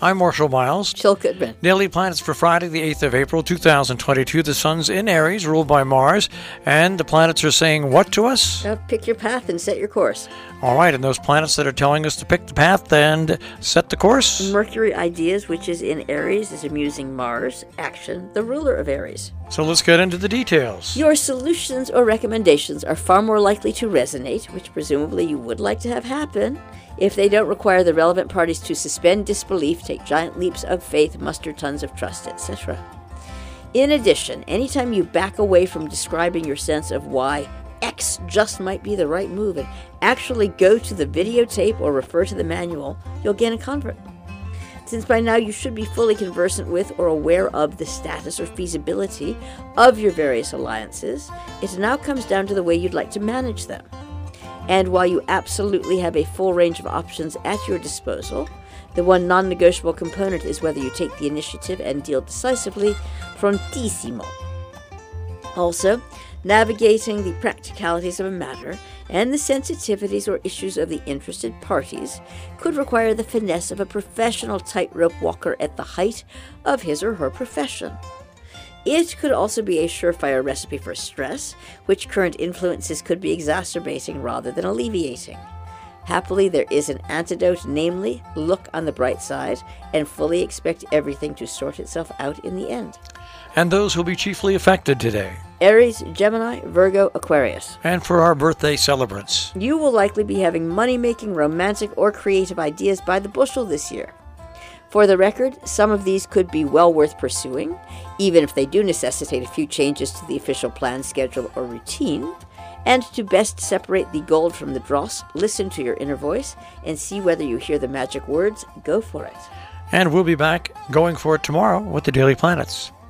I'm Marshall Miles. Jill Goodman. Daily Planets for Friday, the 8th of April, 2022. The sun's in Aries, ruled by Mars, and the planets are saying what to us? Pick your path and set your course. All right, and those planets that are telling us to pick the path and set the course? Mercury Ideas, which is in Aries, is amusing Mars. Action, the ruler of Aries. So let's get into the details. Your solutions or recommendations are far more likely to resonate, which presumably you would like to have happen, if they don't require the relevant parties to suspend disbelief, take giant leaps of faith, muster tons of trust, etc. In addition, anytime you back away from describing your sense of why X just might be the right move and actually go to the videotape or refer to the manual, you'll gain a convert. Since by now you should be fully conversant with or aware of the status or feasibility of your various alliances, it now comes down to the way you'd like to manage them. And while you absolutely have a full range of options at your disposal, the one non-negotiable component is whether you take the initiative and deal decisively, prontissimo. Also, navigating the practicalities of a matter and the sensitivities or issues of the interested parties could require the finesse of a professional tightrope walker at the height of his or her profession. It could also be a surefire recipe for stress, which current influences could be exacerbating rather than alleviating. Happily, there is an antidote, namely, look on the bright side and fully expect everything to sort itself out in the end. And those who'll be chiefly affected today? Aries, Gemini, Virgo, Aquarius. And for our birthday celebrants? You will likely be having money-making, romantic, or creative ideas by the bushel this year. For the record, some of these could be well worth pursuing, even if they do necessitate a few changes to the official plan, schedule, or routine. And to best separate the gold from the dross, listen to your inner voice and see whether you hear the magic words. Go for it. And we'll be back going for it tomorrow with the Daily Planets.